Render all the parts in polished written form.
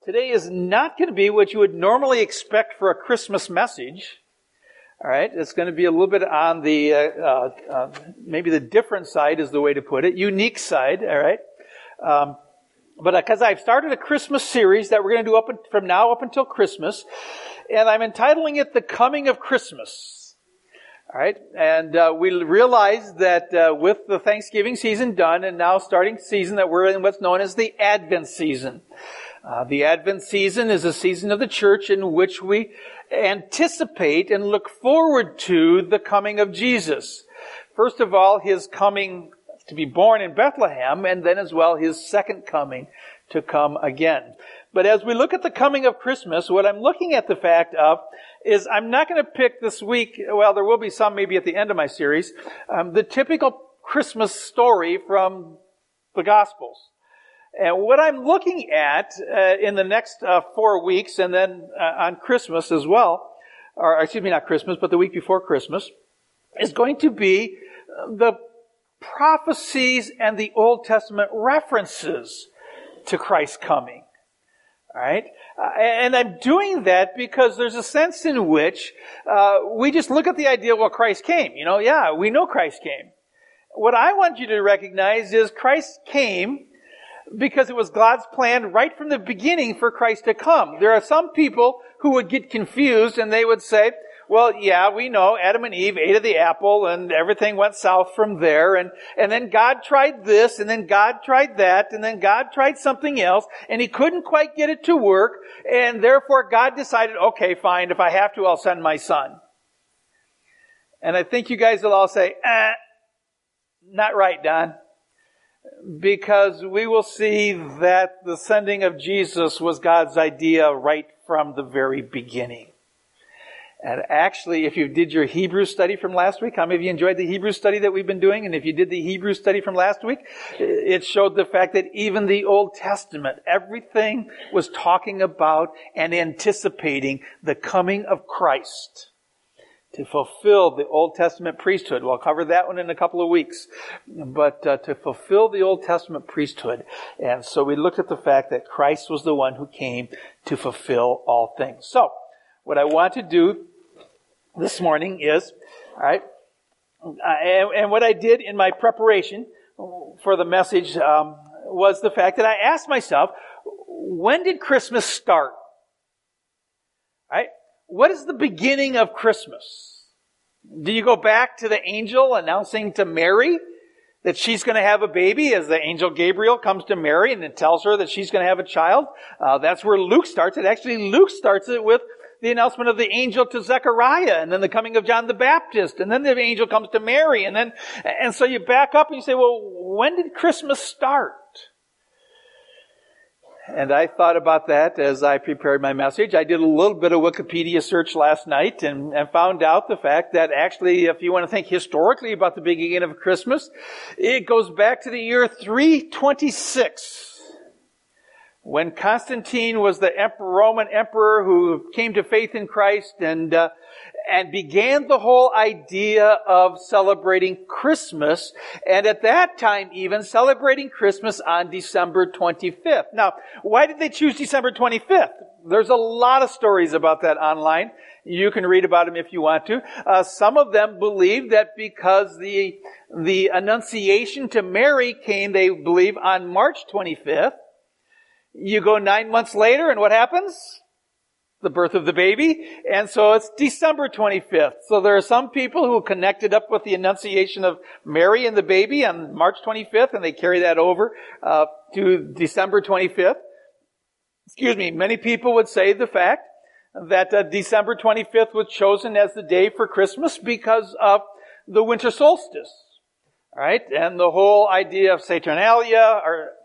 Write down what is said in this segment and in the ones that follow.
Today is not going to be what you would normally expect for a Christmas message. All right, it's going to be a little bit on the, maybe the different side is the way to put it, unique side, all right? But because I've started a Christmas series that we're going to do from now up until Christmas, and I'm entitling it The Coming of Christmas. All right, and we realize that with the Thanksgiving season done and now starting season that we're in what's known as the Advent season. The Advent season is a season of the church in which we anticipate and look forward to the coming of Jesus. First of all, His coming to be born in Bethlehem, and then as well His second coming to come again. But as we look at the coming of Christmas, what I'm looking at the fact of is I'm not going to pick this week, well, there will be some maybe at the end of my series, the typical Christmas story from the Gospels. And what I'm looking at in the next 4 weeks, and then on Christmas as well, or excuse me, not Christmas, but the week before Christmas, is going to be the prophecies and the Old Testament references to Christ's coming. All right? And I'm doing that because there's a sense in which we just look at the idea, well, Christ came. You know, yeah, we know Christ came. What I want you to recognize is Christ came because it was God's plan right from the beginning for Christ to come. There are some people who would get confused and they would say, well, yeah, we know Adam and Eve ate of the apple and everything went south from there. And then God tried this, and then God tried that, and then God tried something else, and He couldn't quite get it to work. And therefore God decided, okay, fine, if I have to, I'll send my son. And I think you guys will all say, not right, Don. Because we will see that the sending of Jesus was God's idea right from the very beginning. And actually, if you did your Hebrew study from last week, how many of you enjoyed the Hebrew study that we've been doing? And if you did the Hebrew study from last week, it showed the fact that even the Old Testament, everything was talking about and anticipating the coming of Christ to fulfill the Old Testament priesthood. We'll cover that one in a couple of weeks. But to fulfill the Old Testament priesthood. And so we looked at the fact that Christ was the one who came to fulfill all things. So, what I want to do this morning is, all right, and what I did in my preparation for the message was the fact that I asked myself, when did Christmas start? All right? What is the beginning of Christmas? Do you go back to the angel announcing to Mary that she's going to have a baby as the angel Gabriel comes to Mary and it tells her that she's going to have a child? That's where Luke starts it. Actually, Luke starts it with the announcement of the angel to Zechariah, and then the coming of John the Baptist, and then the angel comes to Mary, and so you back up and you say, well, when did Christmas start? And I thought about that as I prepared my message. I did a little bit of Wikipedia search last night and found out the fact that actually, if you want to think historically about the beginning of Christmas, it goes back to the year 326. When Constantine was the Roman emperor who came to faith in Christ and began the whole idea of celebrating Christmas, and at that time even celebrating Christmas on December 25th. Now, why did they choose December 25th? There's a lot of stories about that online. You can read about them if you want to. Some of them believe that because the Annunciation to Mary came, they believe, on March 25th. You go 9 months later, and what happens? The birth of the baby. And so it's December 25th. So there are some people who connected up with the Annunciation of Mary and the baby on March 25th, and they carry that over to December 25th. Many people would say the fact that December 25th was chosen as the day for Christmas because of the winter solstice. All right? And the whole idea of Saturnalia,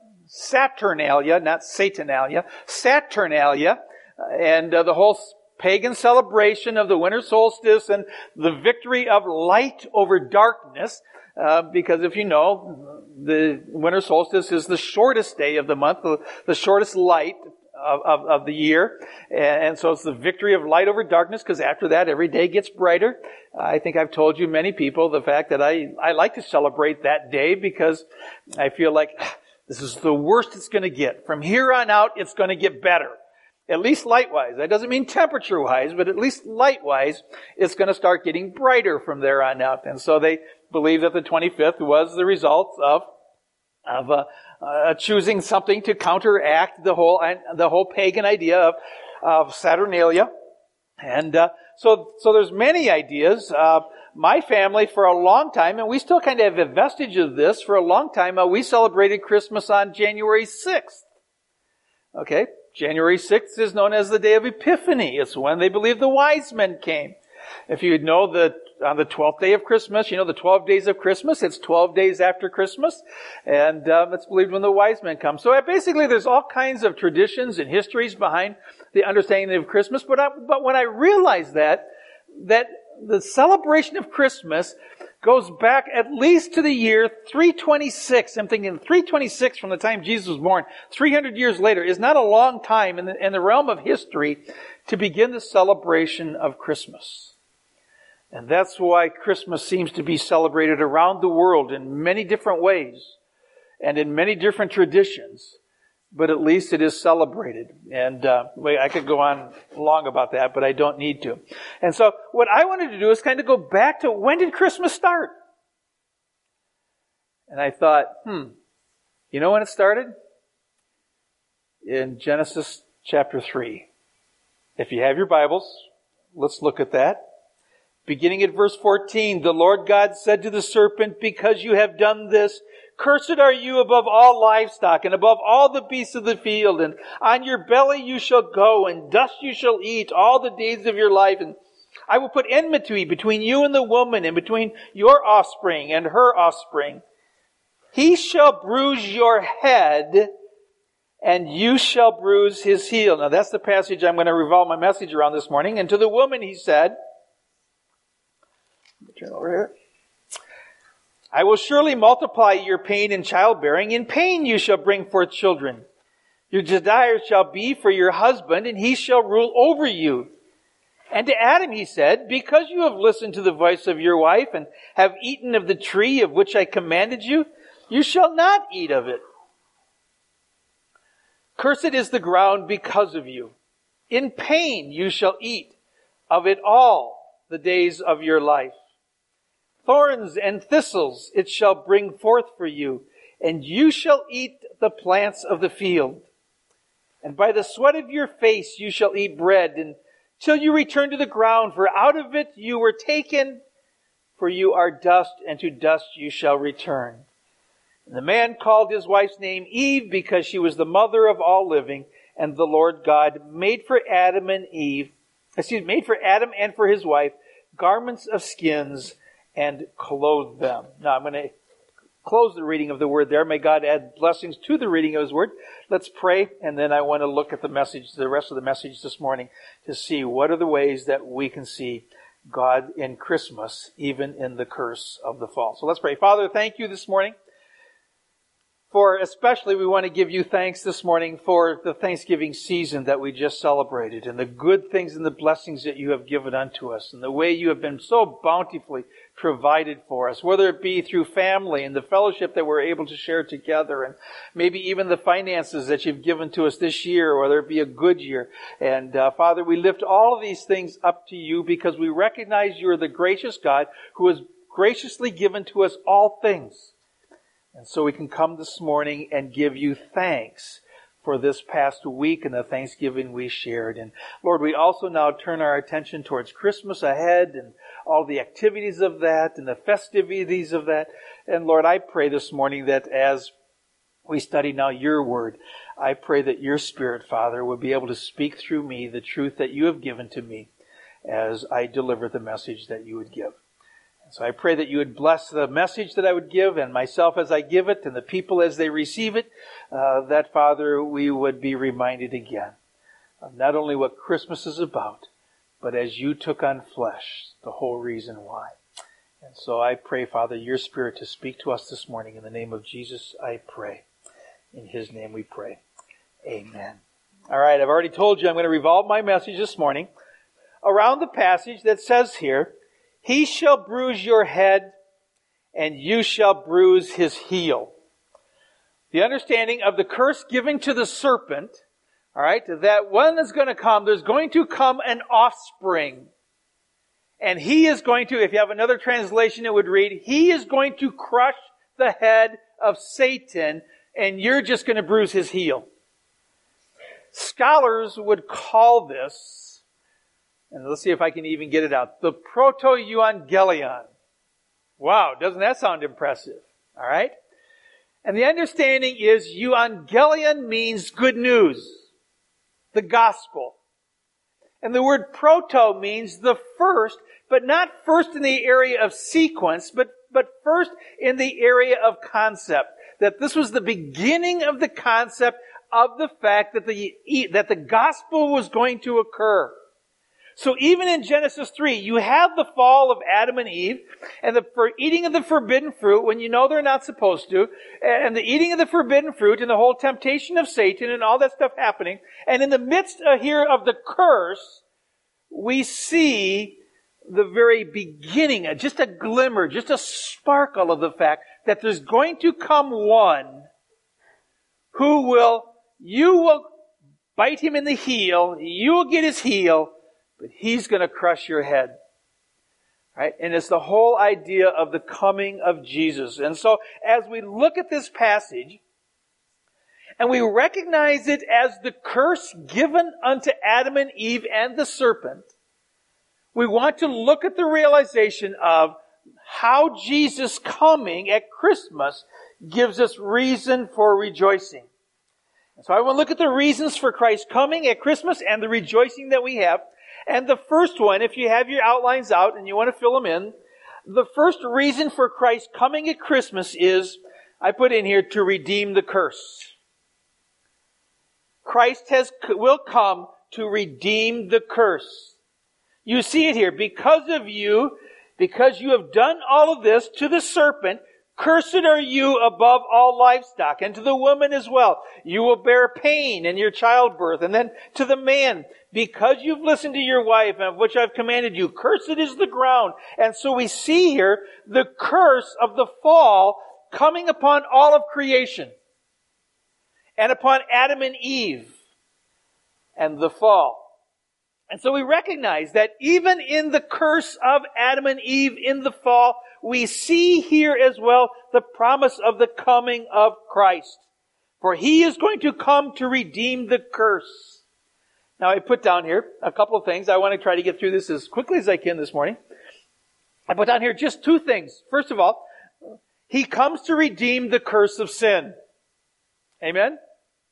not Satanalia, Saturnalia, and the whole pagan celebration of the winter solstice and the victory of light over darkness, because if you know, the winter solstice is the shortest day of the month, the shortest light of the year, and so it's the victory of light over darkness, because after that every day gets brighter. I think I've told you, many people, the fact that I like to celebrate that day because I feel like this is the worst it's going to get. From here on out, it's going to get better. At least light-wise. That doesn't mean temperature-wise, but at least light-wise, it's going to start getting brighter from there on out. And so they believe that the 25th was the result of choosing something to counteract the whole pagan idea of Saturnalia. And so there's many ideas. My family, for a long time, and we still kind of have a vestige of this, for a long time, we celebrated Christmas on January 6th. Okay? January 6th is known as the Day of Epiphany. It's when they believe the wise men came. If you know that on the 12th day of Christmas, the 12 days of Christmas, it's 12 days after Christmas, and it's believed when the wise men come. So basically there's all kinds of traditions and histories behind the understanding of Christmas, but when I realized that the celebration of Christmas goes back at least to the year 326. I'm thinking 326 from the time Jesus was born, 300 years later, is not a long time in the realm of history to begin the celebration of Christmas. And that's why Christmas seems to be celebrated around the world in many different ways and in many different traditions. But at least it is celebrated. And I could go on long about that, but I don't need to. And so what I wanted to do is kind of go back to, when did Christmas start? And I thought, you know when it started? In Genesis chapter 3. If you have your Bibles, let's look at that. Beginning at verse 14, the Lord God said to the serpent, because you have done this, cursed are you above all livestock and above all the beasts of the field, and on your belly you shall go, and dust you shall eat all the days of your life. And I will put enmity between you and the woman, and between your offspring and her offspring. He shall bruise your head, and you shall bruise his heel. Now that's the passage I'm going to revolve my message around this morning. And to the woman he said, turn over here. I will surely multiply your pain in childbearing. In pain you shall bring forth children. Your desire shall be for your husband, and he shall rule over you. And to Adam he said, because you have listened to the voice of your wife, and have eaten of the tree of which I commanded you, you shall not eat of it. Cursed is the ground because of you. In pain you shall eat of it all the days of your life. Thorns and thistles it shall bring forth for you, and you shall eat the plants of the field. And by the sweat of your face you shall eat bread, until you return to the ground, for out of it you were taken, for you are dust, and to dust you shall return. And the man called his wife's name Eve, because she was the mother of all living, and the Lord God made for Adam and for his wife garments of skins, and clothe them. Now I'm going to close the reading of the word there. May God add blessings to the reading of his word. Let's pray, and then I want to look at the rest of the message this morning, to see what are the ways that we can see God in Christmas, even in the curse of the fall. So let's pray. Father, thank you this morning. For especially we want to give you thanks this morning for the Thanksgiving season that we just celebrated, and the good things and the blessings that you have given unto us, and the way you have been so bountifully provided for us, whether it be through family and the fellowship that we're able to share together, and maybe even the finances that you've given to us this year, whether it be a good year. And Father, we lift all of these things up to you because we recognize you are the gracious God who has graciously given to us all things. And so we can come this morning and give you thanks for this past week and the Thanksgiving we shared. And Lord, we also now turn our attention towards Christmas ahead and all the activities of that and the festivities of that. And Lord, I pray this morning that as we study now your word, I pray that your Spirit, Father, would be able to speak through me the truth that you have given to me as I deliver the message that you would give. So I pray that you would bless the message that I would give, and myself as I give it, and the people as they receive it, that, Father, we would be reminded again of not only what Christmas is about, but as you took on flesh, the whole reason why. And so I pray, Father, your Spirit to speak to us this morning. In the name of Jesus, I pray. In his name we pray. Amen. All right, I've already told you I'm going to revolve my message this morning around the passage that says here, he shall bruise your head, and you shall bruise his heel. The understanding of the curse given to the serpent, All right, that one is going to come. There's going to come an offspring. And he is going to, if you have another translation, it would read, he is going to crush the head of Satan, and you're just going to bruise his heel. Scholars would call this, and let's see if I can even get it out, the proto-euangelion. Wow, doesn't that sound impressive? All right? And the understanding is euangelion means good news, the gospel. And the word proto means the first, but not first in the area of sequence, but first in the area of concept. That this was the beginning of the concept of the fact that the gospel was going to occur. So even in Genesis 3, you have the fall of Adam and Eve, and the eating of the forbidden fruit when you know they're not supposed to, and the eating of the forbidden fruit, and the whole temptation of Satan, and all that stuff happening. And in the midst here of the curse, we see the very beginning, just a glimmer, just a sparkle of the fact that there's going to come one who you will bite him in the heel, you will get his heel, but he's going to crush your head. Right? And it's the whole idea of the coming of Jesus. And so as we look at this passage, and we recognize it as the curse given unto Adam and Eve and the serpent, we want to look at the realization of how Jesus coming at Christmas gives us reason for rejoicing. And so I want to look at the reasons for Christ coming at Christmas and the rejoicing that we have. And the first one, if you have your outlines out and you want to fill them in, the first reason for Christ coming at Christmas is, I put in here, to redeem the curse. Christ will come to redeem the curse. You see it here. Because you have done all of this to the serpent, cursed are you above all livestock, and to the woman as well. You will bear pain in your childbirth. And then to the man, because you've listened to your wife, and of which I've commanded you, cursed is the ground. And so we see here the curse of the fall coming upon all of creation, and upon Adam and Eve, and the fall. And so we recognize that even in the curse of Adam and Eve in the fall, we see here as well the promise of the coming of Christ. For he is going to come to redeem the curse. Now I put down here a couple of things. I want to try to get through this as quickly as I can this morning. I put down here just two things. First of all, he comes to redeem the curse of sin. Amen?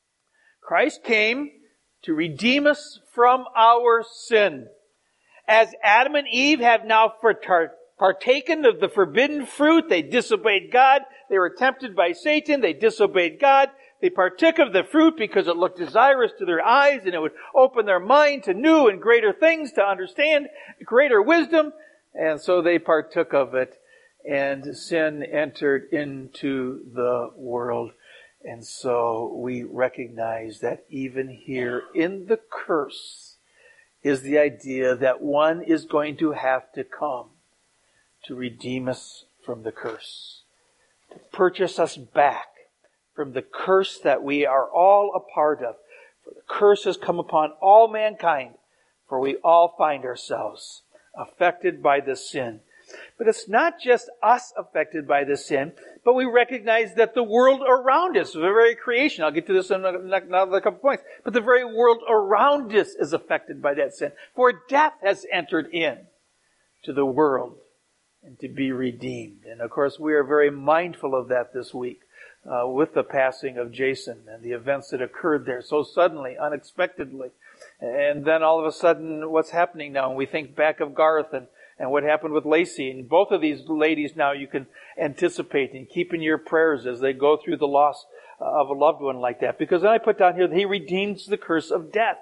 Christ came to redeem us from our sin. As Adam and Eve have now partaken of the forbidden fruit, they disobeyed God. They were tempted by Satan. They disobeyed God. They partook of the fruit because it looked desirous to their eyes and it would open their mind to new and greater things, to understand greater wisdom. And so they partook of it, and sin entered into the world. And so we recognize that even here in the curse is the idea that one is going to have to come to redeem us from the curse, to purchase us back from the curse that we are all a part of. For the curse has come upon all mankind, for we all find ourselves affected by the sin. But it's not just us affected by the sin, but we recognize that the world around us, the very creation, I'll get to this in another couple points, but the very world around us is affected by that sin. For death has entered in to the world and to be redeemed. And of course, we are very mindful of that this week with the passing of Jason and the events that occurred there so suddenly, unexpectedly. And then all of a sudden, what's happening now? And we think back of Garth and what happened with Lacey. And both of these ladies now you can anticipate and keep in your prayers as they go through the loss of a loved one like that. Because then I put down here that he redeems the curse of death.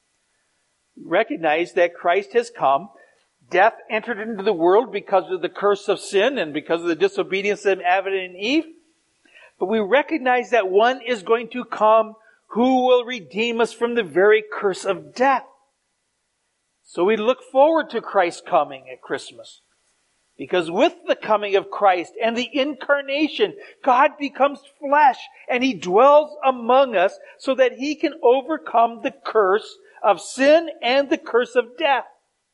Recognize that Christ has come. Death entered into the world because of the curse of sin and because of the disobedience of Adam and Eve. But we recognize that one is going to come who will redeem us from the very curse of death. So we look forward to Christ coming at Christmas, Because with the coming of Christ and the incarnation, God becomes flesh and He dwells among us so that He can overcome the curse of sin and the curse of death.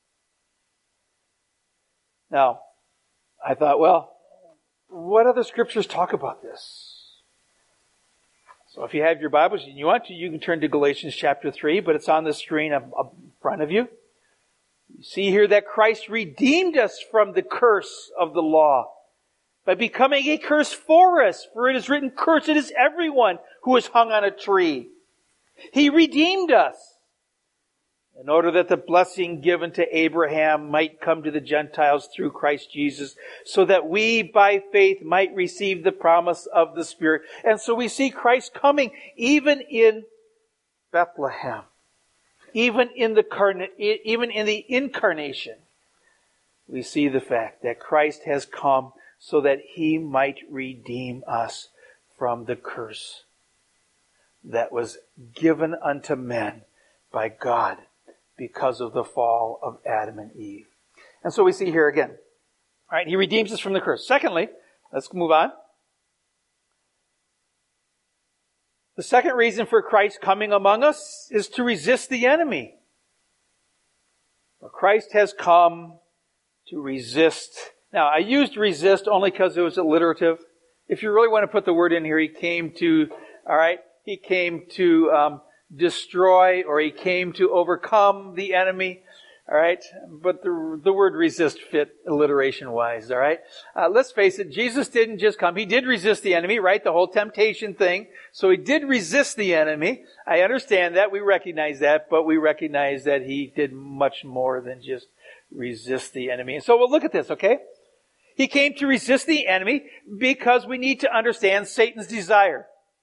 Now, I thought, well, what other scriptures talk about this? So if you have your Bibles and you want to, you can turn to Galatians chapter 3, but it's on the screen up in front of you. You see here that Christ redeemed us from the curse of the law by becoming a curse for us. For it is written, cursed is everyone who is hung on a tree. He redeemed us in order that the blessing given to Abraham might come to the Gentiles through Christ Jesus, so that we by faith might receive the promise of the Spirit. And so we see Christ coming even in Bethlehem. Even in the incarnation, we see the fact that Christ has come so that He might redeem us from the curse that was given unto men by God because of the fall of Adam and Eve. And so we see here again, all right, He redeems us from the curse. Secondly, let's move on. The second reason for Christ coming among us is to resist the enemy. For Christ has come to resist. Now, I used resist only because it was alliterative. If you really want to put the word in here, He came to, He came to destroy, or He came to overcome the enemy. But the word resist fit alliteration-wise, let's face it, Jesus didn't just come. He did resist the enemy, right? The whole temptation thing. So He did resist the enemy. I understand that. We recognize that. But we recognize that He did much more than just resist the enemy. And so we'll look at this, okay? He came to resist the enemy because we need to understand Satan's desire.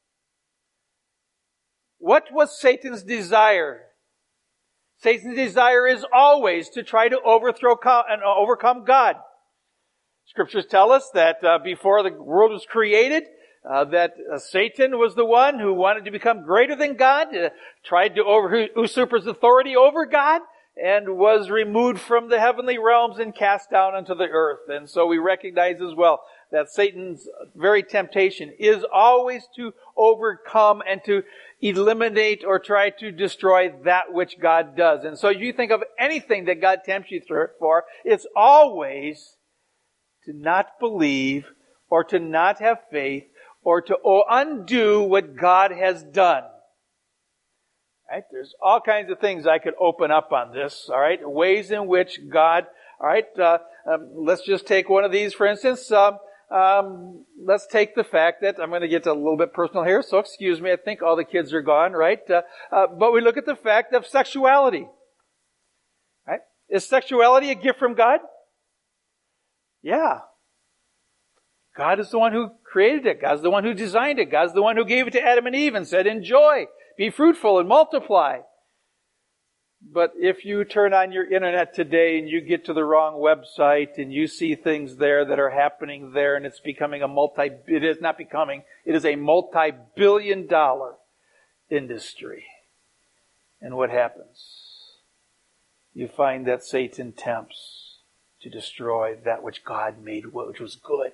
What was Satan's desire? Satan's desire is always to try to overthrow and overcome God. Scriptures tell us that before the world was created, that Satan was the one who wanted to become greater than God, tried to usurp his authority over God, and was removed from the heavenly realms and cast down onto the earth. And so we recognize as well that Satan's very temptation is always to overcome and to eliminate or try to destroy that which God does. And so you think of anything that God tempts you for, it's always to not believe or to not have faith or to undo what God has done. Right? There's all kinds of things I could open up on this. All right, ways in which God. All right, let's just take one of these, for instance. Let's take the fact that I'm going to get a little bit personal here, so excuse me. I think all the kids are gone, right? But we look at the fact of sexuality. Right? Is sexuality a gift from God? Yeah. God is the one who created it. God's the one who designed it. God's the one who gave it to Adam and Eve and said, enjoy, be fruitful and multiply. But if you turn on your internet today and you get to the wrong website and you see things there that are happening there and it's becoming it is a multi-billion-dollar industry. And what happens? You find that Satan tempts to destroy that which God made, which was good.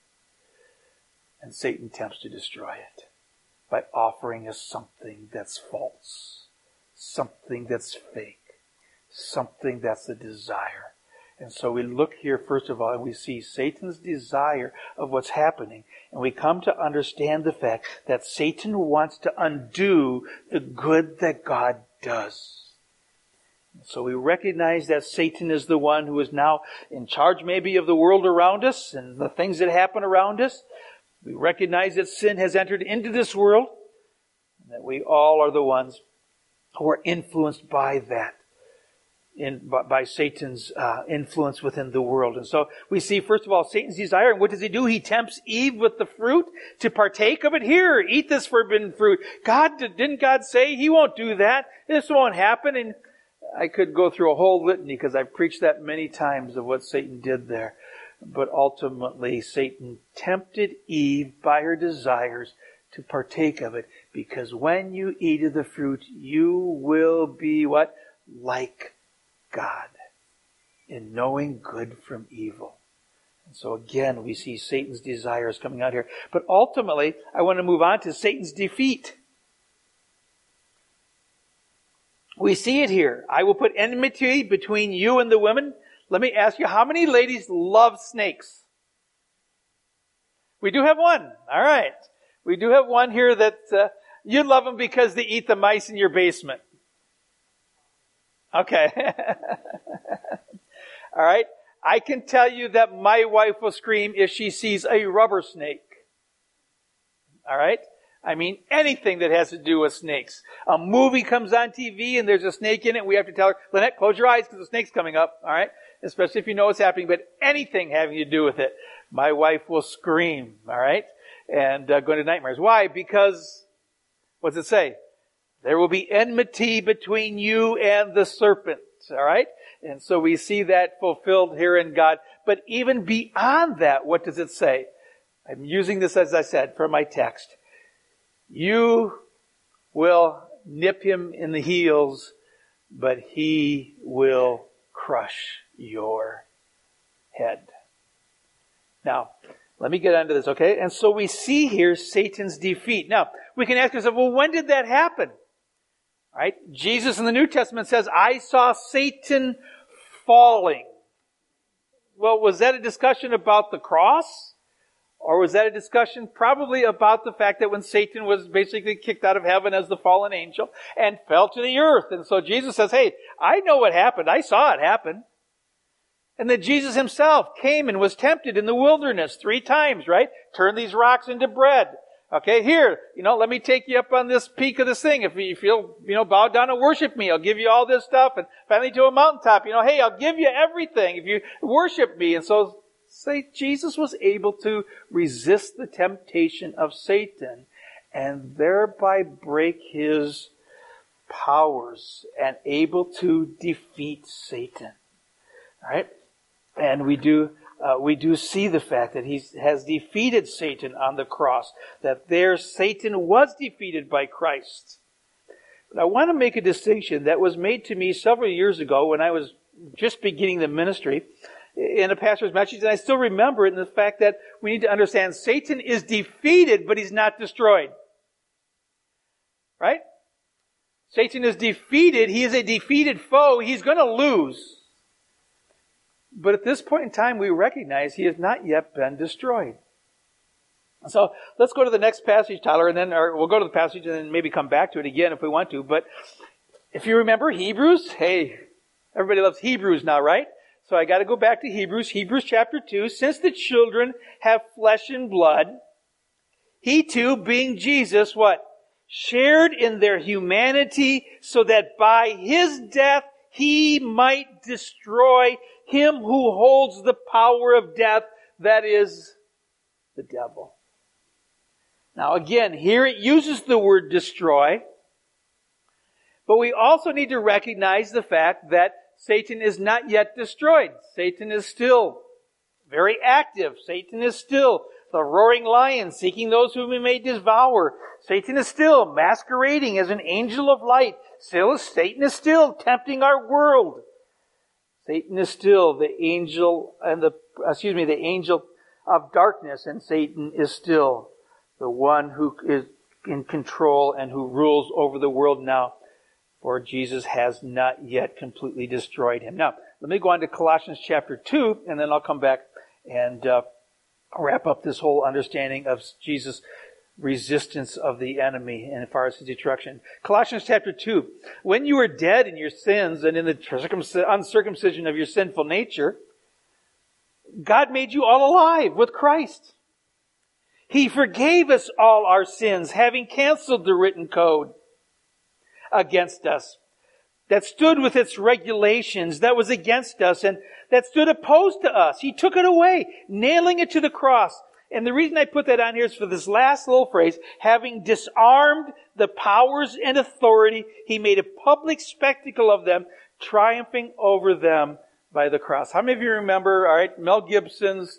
And Satan tempts to destroy it by offering us something that's false, something that's fake, something that's a desire. And so we look here, first of all, and we see Satan's desire of what's happening. And we come to understand the fact that Satan wants to undo the good that God does. So we recognize that Satan is the one who is now in charge maybe of the world around us and the things that happen around us. We recognize that sin has entered into this world and that we all are the ones who are influenced by that, by Satan's influence within the world. And so we see, first of all, Satan's desire. And what does he do? He tempts Eve with the fruit to partake of it. Here, eat this forbidden fruit. Didn't God say He won't do that? This won't happen. And I could go through a whole litany because I've preached that many times of what Satan did there. But ultimately, Satan tempted Eve by her desires to partake of it, because when you eat of the fruit, you will be what? Like God, in knowing good from evil. So again, we see Satan's desires coming out here. But ultimately, I want to move on to Satan's defeat. We see it here. I will put enmity between you and the women. Let me ask you, how many ladies love snakes? We do have one. All right. We do have one here that you love them because they eat the mice in your basement. Okay. All right. I can tell you that my wife will scream if she sees a rubber snake. All right. I mean, anything that has to do with snakes. A movie comes on TV and there's a snake in it. We have to tell her, Lynette, close your eyes because the snake's coming up. All right. Especially if you know what's happening. But anything having to do with it, my wife will scream. All right. And go into nightmares. Why? Because, what's it say? There will be enmity between you and the serpent. All right. And so we see that fulfilled here in God. But even beyond that, what does it say? I'm using this, as I said, from my text. You will nip him in the heels, but he will crush your head. Now, let me get onto this, okay? And so we see here Satan's defeat. Now, we can ask ourselves, well, when did that happen? All right? Jesus in the New Testament says, I saw Satan falling. Well, was that a discussion about the cross? Or was that a discussion probably about the fact that when Satan was basically kicked out of heaven as the fallen angel and fell to the earth? And so Jesus says, hey, I know what happened. I saw it happen. And that Jesus himself came and was tempted in the wilderness 3 times, right? Turn these rocks into bread. Okay, here, let me take you up on this peak of this thing. If you feel, bow down and worship me, I'll give you all this stuff. And finally to a mountaintop, hey, I'll give you everything if you worship me. And so, Jesus was able to resist the temptation of Satan and thereby break his powers and able to defeat Satan. All right? And we do see the fact that he has defeated Satan on the cross, that there Satan was defeated by Christ. But I want to make a distinction that was made to me several years ago when I was just beginning the ministry in a pastor's message, and I still remember it in the fact that we need to understand Satan is defeated, but he's not destroyed. Right? Satan is defeated. He is a defeated foe. He's going to lose. But at this point in time, we recognize he has not yet been destroyed. So let's go to the next passage, Tyler, and then we'll go to the passage and then maybe come back to it again if we want to. But if you remember Hebrews, hey, everybody loves Hebrews now, right? So I got to go back to Hebrews chapter 2. Since the children have flesh and blood, he too, being Jesus, what? Shared in their humanity so that by his death he might destroy him who holds the power of death, that is, the devil. Now again, here it uses the word destroy, but we also need to recognize the fact that Satan is not yet destroyed. Satan is still very active. Satan is still the roaring lion seeking those whom he may devour. Satan is still masquerading as an angel of light. Satan is still tempting our world. Satan is still the angel the angel of darkness, and Satan is still the one who is in control and who rules over the world now. For Jesus has not yet completely destroyed him. Now, let me go on to Colossians chapter 2, and then I'll come back and wrap up this whole understanding of Jesus' resistance of the enemy and as far as his destruction. Colossians chapter 2. When you were dead in your sins and in the uncircumcision of your sinful nature, God made you all alive with Christ. He forgave us all our sins, having canceled the written code against us that stood with its regulations, that was against us, and that stood opposed to us. He took it away, nailing it to the cross. And the reason I put that on here is for this last little phrase, having disarmed the powers and authority, he made a public spectacle of them, triumphing over them by the cross. How many of you remember, all right, Mel Gibson's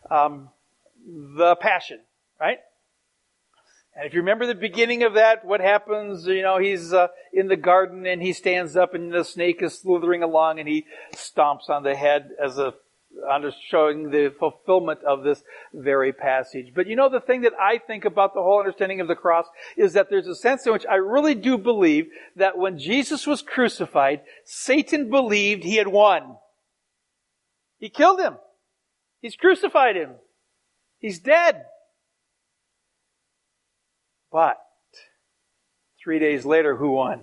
The Passion, right? And if you remember the beginning of that, what happens, he's in the garden and he stands up and the snake is slithering along and he stomps on the head as a showing the fulfillment of this very passage. But you know, the thing that I think about the whole understanding of the cross is that there's a sense in which I really do believe that when Jesus was crucified, Satan believed he had won. He killed him. He's crucified him. He's dead. But 3 days later, who won?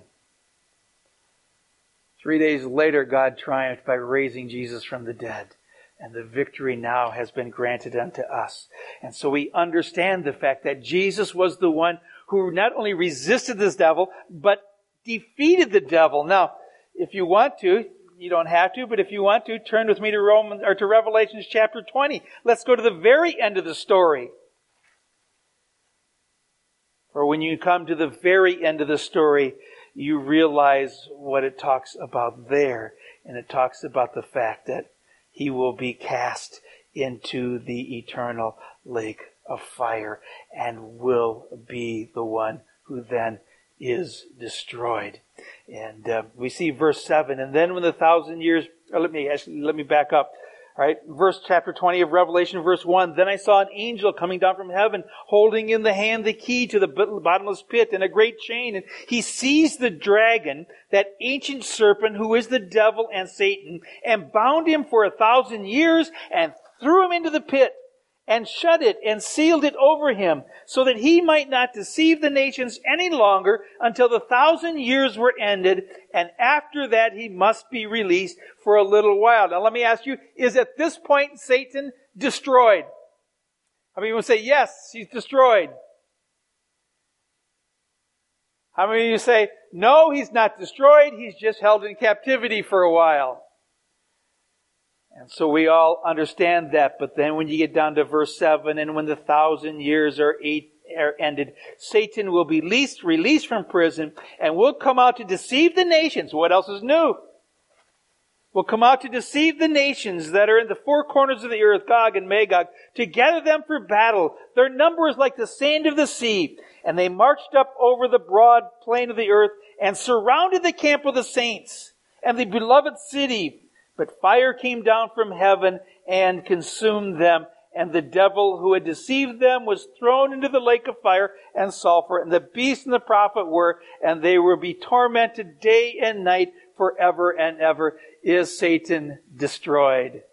3 days later, God triumphed by raising Jesus from the dead. And the victory now has been granted unto us. And so we understand the fact that Jesus was the one who not only resisted this devil, but defeated the devil. Now, if you want to, you don't have to, but if you want to, turn with me to Revelation chapter 20. Let's go to the very end of the story. For when you come to the very end of the story, you realize what it talks about there. And it talks about the fact that he will be cast into the eternal lake of fire and will be the one who then is destroyed. And we see verse 7. And then when the 1,000 years... let me back up. All right, chapter 20 of Revelation, verse 1. Then I saw an angel coming down from heaven, holding in the hand the key to the bottomless pit and a great chain. And he seized the dragon, that ancient serpent who is the devil and Satan, and bound him for 1,000 years and threw him into the pit and shut it and sealed it over him, so that he might not deceive the nations any longer until the 1,000 years were ended, and after that he must be released for a little while. Now let me ask you, is at this point Satan destroyed? How many of you would say, yes, he's destroyed? How many of you say, no, he's not destroyed, he's just held in captivity for a while? And so we all understand that, but then when you get down to verse 7, and when the 1,000 years are ended, Satan will be released from prison and will come out to deceive the nations. What else is new? Will come out to deceive the nations that are in the four corners of the earth, Gog and Magog, to gather them for battle. Their number is like the sand of the sea. And they marched up over the broad plain of the earth and surrounded the camp of the saints and the beloved city. But fire came down from heaven and consumed them. And the devil who had deceived them was thrown into the lake of fire and sulfur. And the beast and the prophet were, and they will be tormented day and night forever and ever. Is Satan destroyed?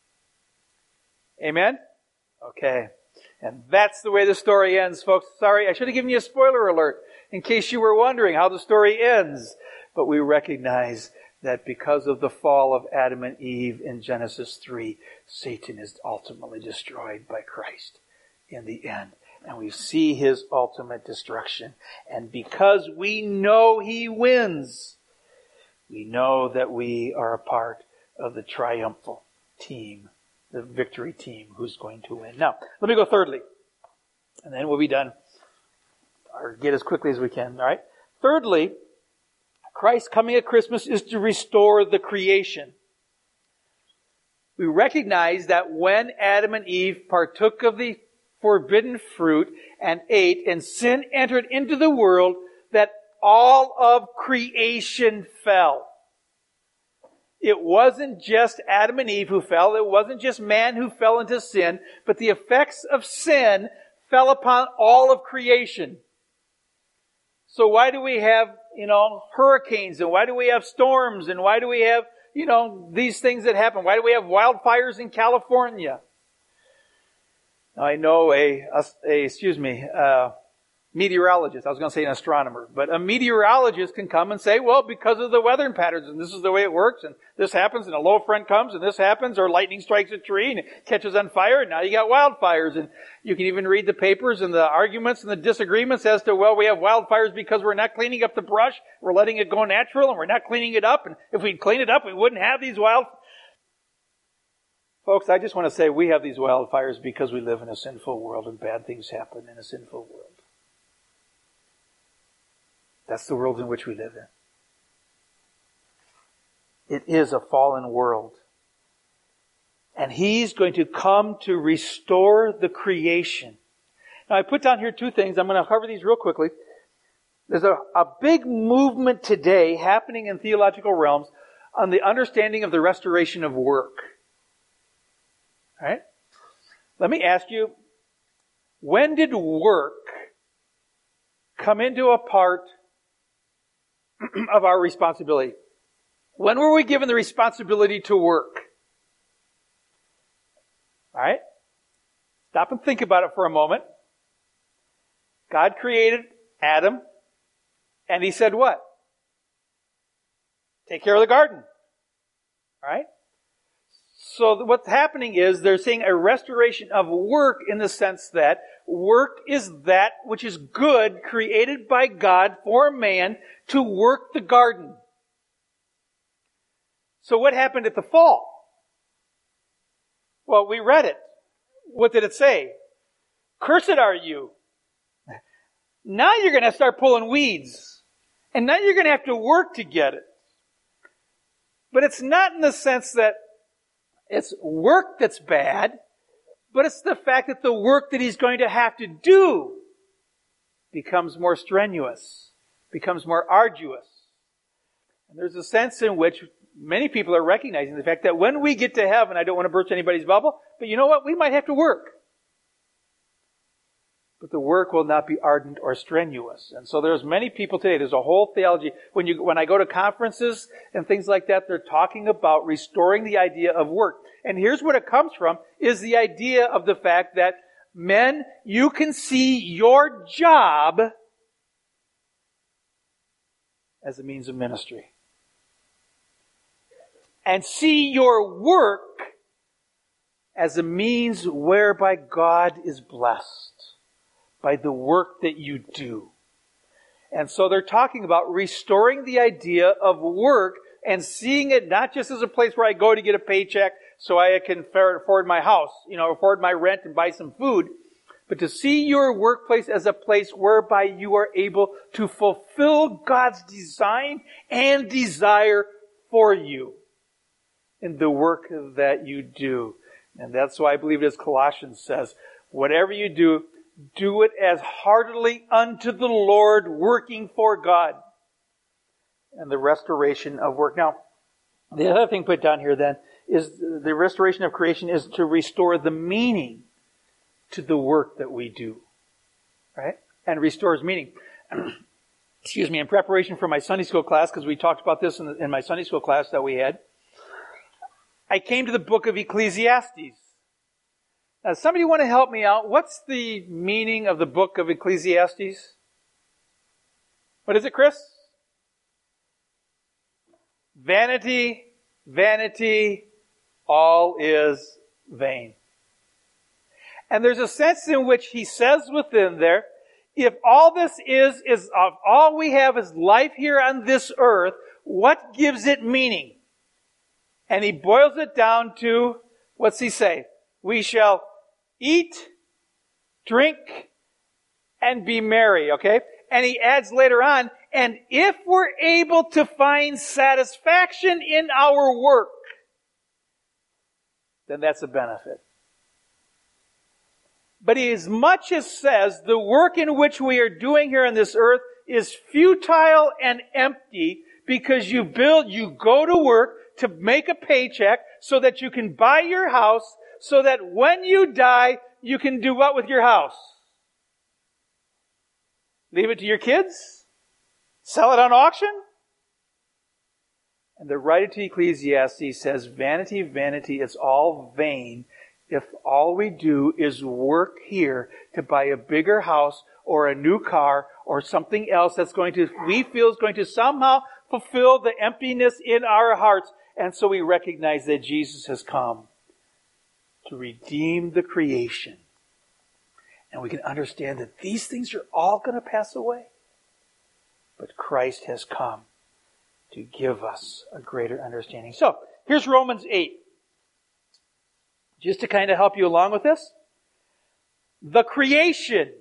Amen? Okay. And that's the way the story ends, folks. Sorry, I should have given you a spoiler alert in case you were wondering how the story ends. But we recognize that because of the fall of Adam and Eve in Genesis 3, Satan is ultimately destroyed by Christ in the end. And we see his ultimate destruction. And because we know he wins, we know that we are a part of the triumphal team, the victory team who's going to win. Now, let me go thirdly, and then we'll be done, or get as quickly as we can, all right? Thirdly, Christ's coming at Christmas is to restore the creation. We recognize that when Adam and Eve partook of the forbidden fruit and ate, and sin entered into the world, that all of creation fell. It wasn't just Adam and Eve who fell. It wasn't just man who fell into sin, but the effects of sin fell upon all of creation. So why do we have, hurricanes, and why do we have storms, and why do we have, these things that happen? Why do we have wildfires in California? Now, I know meteorologist. I was going to say an astronomer, but a meteorologist can come and say, well, because of the weather patterns, and this is the way it works, and this happens, and a low front comes, and this happens, or lightning strikes a tree, and it catches on fire, and now you got wildfires. And you can even read the papers and the arguments and the disagreements as to, well, we have wildfires because we're not cleaning up the brush, we're letting it go natural, and we're not cleaning it up, and if we'd clean it up, we wouldn't have these Folks, I just want to say we have these wildfires because we live in a sinful world, and bad things happen in a sinful world. That's the world in which we live in. It is a fallen world. And he's going to come to restore the creation. Now, I put down here two things. I'm going to cover these real quickly. There's a big movement today happening in theological realms on the understanding of the restoration of work. All right? Let me ask you, when did work come into a part of our responsibility? When were we given the responsibility to work? All right? Stop and think about it for a moment. God created Adam, and he said what? Take care of the garden. All right? So what's happening is they're seeing a restoration of work in the sense that work is that which is good created by God for man to work the garden. So what happened at the fall? Well, we read it. What did it say? Cursed are you. Now you're going to start pulling weeds. And now you're going to have to work to get it. But it's not in the sense that it's work that's bad, but it's the fact that the work that he's going to have to do becomes more strenuous, becomes more arduous. And there's a sense in which many people are recognizing the fact that when we get to heaven, I don't want to burst anybody's bubble, but you know what? We might have to work. But the work will not be ardent or strenuous. And so there's many people today, there's a whole theology. When I go to conferences and things like that, they're talking about restoring the idea of work. And here's what it comes from, is the idea of the fact that men, you can see your job as a means of ministry. And see your work as a means whereby God is blessed. By the work that you do. And so they're talking about restoring the idea of work and seeing it not just as a place where I go to get a paycheck so I can afford my house, afford my rent and buy some food, but to see your workplace as a place whereby you are able to fulfill God's design and desire for you in the work that you do. And that's why I believe, as Colossians says, whatever you do, do it as heartily unto the Lord, working for God. And the restoration of work. Now, the other thing put down here then is the restoration of creation is to restore the meaning to the work that we do. Right? And restores meaning. Excuse me, in preparation for my Sunday school class, because we talked about this in my Sunday school class that we had, I came to the book of Ecclesiastes. Now, somebody want to help me out? What's the meaning of the book of Ecclesiastes? What is it, Chris? Vanity, vanity, all is vain. And there's a sense in which he says within there, if all this is all we have is life here on this earth, what gives it meaning? And he boils it down to, what's he say? We shall eat, drink, and be merry, okay? And he adds later on, and if we're able to find satisfaction in our work, then that's a benefit. But he as much as says the work in which we are doing here on this earth is futile and empty because you go to work to make a paycheck so that you can buy your house, so that when you die, you can do what with your house? Leave it to your kids? Sell it on auction? And the writer to Ecclesiastes says, vanity, vanity, it's all vain if all we do is work here to buy a bigger house or a new car or something else we feel is going to somehow fulfill the emptiness in our hearts. And so we recognize that Jesus has come to redeem the creation. And we can understand that these things are all going to pass away. But Christ has come to give us a greater understanding. So, here's Romans 8. Just to kind of help you along with this. The creation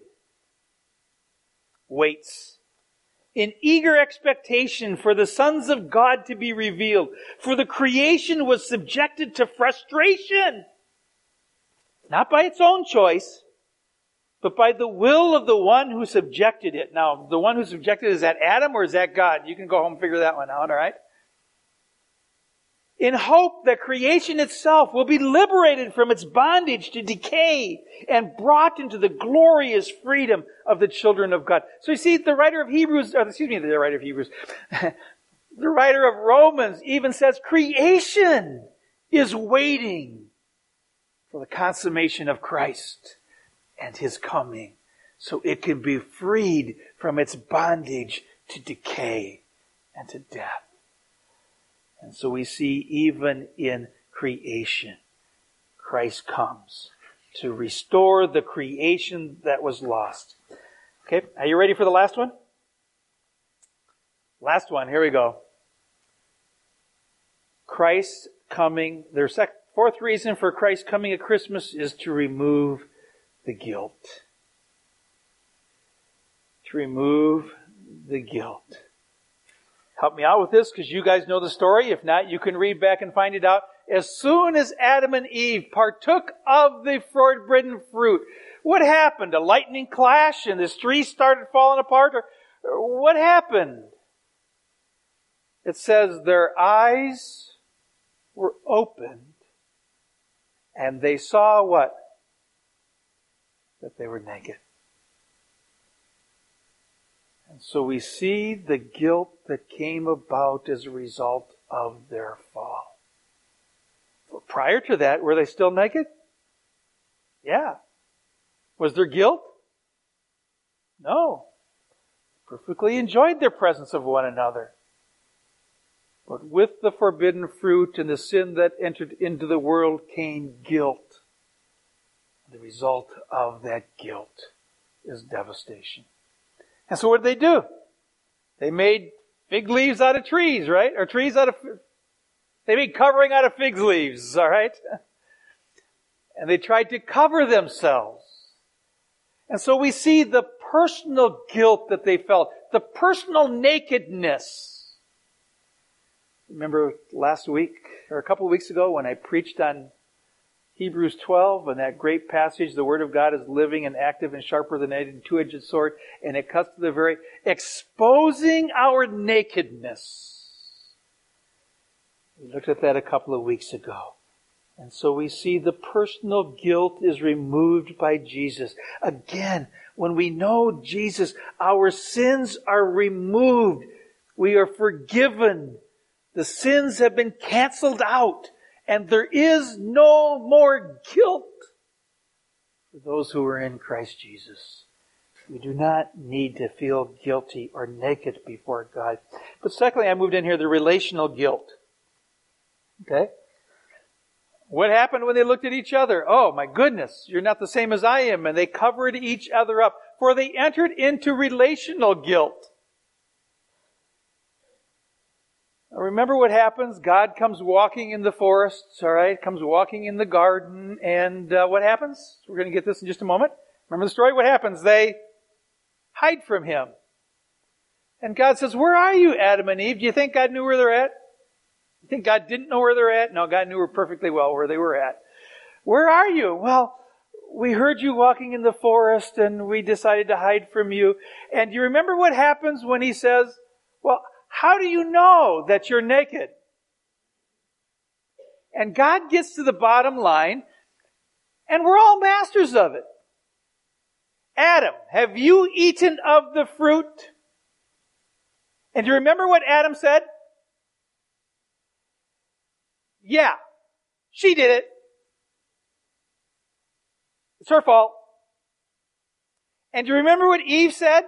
waits in eager expectation for the sons of God to be revealed. For the creation was subjected to frustration. Not by its own choice, but by the will of the one who subjected it. Now, the one who subjected it, is that Adam or is that God? You can go home and figure that one out, all right? in hope that creation itself will be liberated from its bondage to decay and brought into the glorious freedom of the children of God. So you see, the writer of Romans even says creation is waiting for the consummation of Christ and His coming, so it can be freed from its bondage to decay and to death. And so we see even in creation, Christ comes to restore the creation that was lost. Okay, are you ready for the last one? Last one, here we go. Christ coming, there's fourth reason for Christ coming at Christmas is to remove the guilt. To remove the guilt. Help me out with this because you guys know the story. If not, you can read back and find it out. As soon as Adam and Eve partook of the forbidden fruit, what happened? A lightning clash and this tree started falling apart? Or what happened? It says their eyes were opened and they saw what? That they were naked. And so we see the guilt that came about as a result of their fall. But prior to that, were they still naked? Yeah. Was there guilt? No. Perfectly enjoyed their presence of one another. But with the forbidden fruit and the sin that entered into the world came guilt. The result of that guilt is devastation. And so what did they do? They made fig leaves out of trees, right? Or trees out of... They made covering out of fig leaves, all right? And they tried to cover themselves. And so we see the personal guilt that they felt, the personal nakedness. Remember last week, or a couple of weeks ago, when I preached on Hebrews 12, and that great passage, the Word of God is living and active and sharper than any two-edged sword, and it cuts to the very exposing our nakedness. We looked at that a couple of weeks ago. And so we see the personal guilt is removed by Jesus. Again, when we know Jesus, our sins are removed. We are forgiven. The sins have been canceled out. And there is no more guilt for those who are in Christ Jesus. We do not need to feel guilty or naked before God. But secondly, I moved in here the relational guilt. Okay? What happened when they looked at each other? Oh, my goodness, you're not the same as I am. And they covered each other up, for they entered into relational guilt. Remember what happens? God comes walking in the forests, all right? Comes walking in the garden, and what happens? We're going to get this in just a moment. Remember the story? What happens? They hide from Him. And God says, where are you, Adam and Eve? Do you think God knew where they're at? You think God didn't know where they're at? No, God knew perfectly well where they were at. Where are you? Well, we heard you walking in the forest, and we decided to hide from you. And do you remember what happens when He says, well, how do you know that you're naked? And God gets to the bottom line, and we're all masters of it. Adam, have you eaten of the fruit? And do you remember what Adam said? Yeah, she did it. It's her fault. And do you remember what Eve said?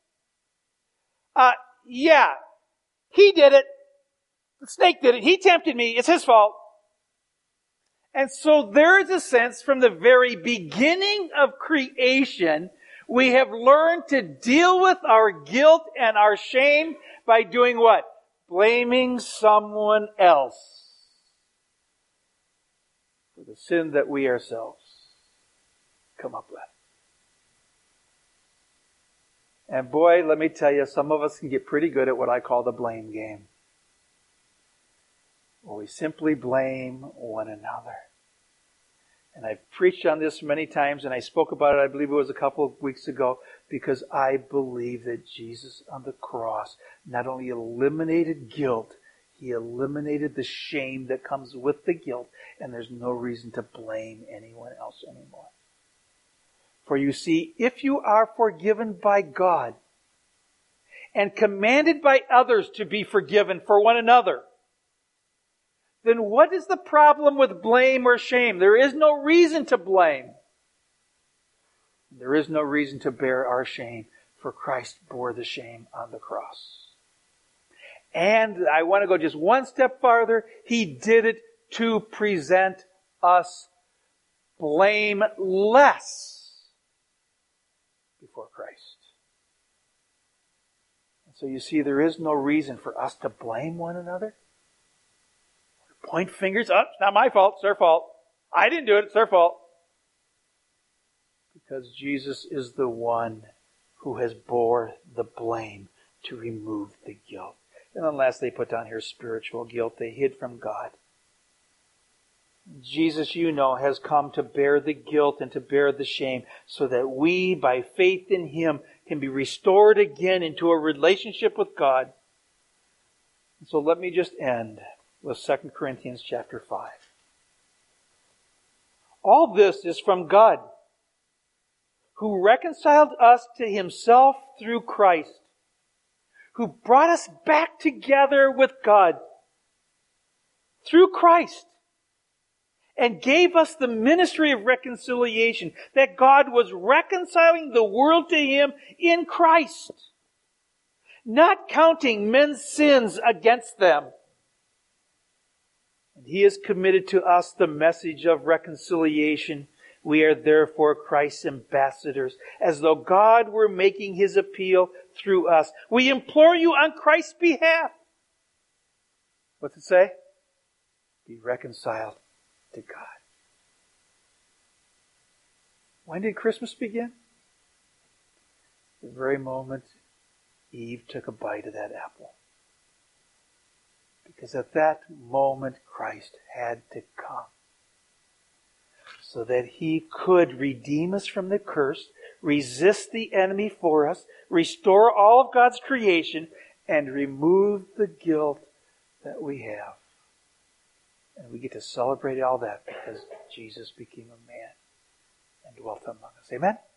Yeah. He did it. The snake did it. He tempted me. It's his fault. And so there is a sense from the very beginning of creation, we have learned to deal with our guilt and our shame by doing what? Blaming someone else for the sin that we ourselves come up with. And boy, let me tell you, some of us can get pretty good at what I call the blame game. Where we simply blame one another. And I've preached on this many times, and I spoke about it, I believe it was a couple of weeks ago, because I believe that Jesus on the cross not only eliminated guilt, He eliminated the shame that comes with the guilt, and there's no reason to blame anyone else anymore. For you see, if you are forgiven by God and commanded by others to be forgiven for one another, then what is the problem with blame or shame? There is no reason to blame. There is no reason to bear our shame, for Christ bore the shame on the cross. And I want to go just one step farther. He did it to present us blameless before Christ. And so you see, there is no reason for us to blame one another. Point fingers. Oh, it's not my fault. It's their fault. I didn't do it. It's their fault. Because Jesus is the one who has bore the blame to remove the guilt. And unless they put down here spiritual guilt they hid from God. Jesus, you know, has come to bear the guilt and to bear the shame so that we, by faith in Him, can be restored again into a relationship with God. And so let me just end with 2 Corinthians chapter 5. All this is from God, who reconciled us to Himself through Christ, who brought us back together with God through Christ, and gave us the ministry of reconciliation, that God was reconciling the world to Him in Christ, not counting men's sins against them. And He has committed to us the message of reconciliation. We are therefore Christ's ambassadors, as though God were making His appeal through us. We implore you on Christ's behalf. What's it say? Be reconciled to God. When did Christmas begin? The very moment Eve took a bite of that apple. Because at that moment Christ had to come, so that He could redeem us from the curse, resist the enemy for us, restore all of God's creation, and remove the guilt that we have. And we get to celebrate all that because Jesus became a man and dwelt among us. Amen?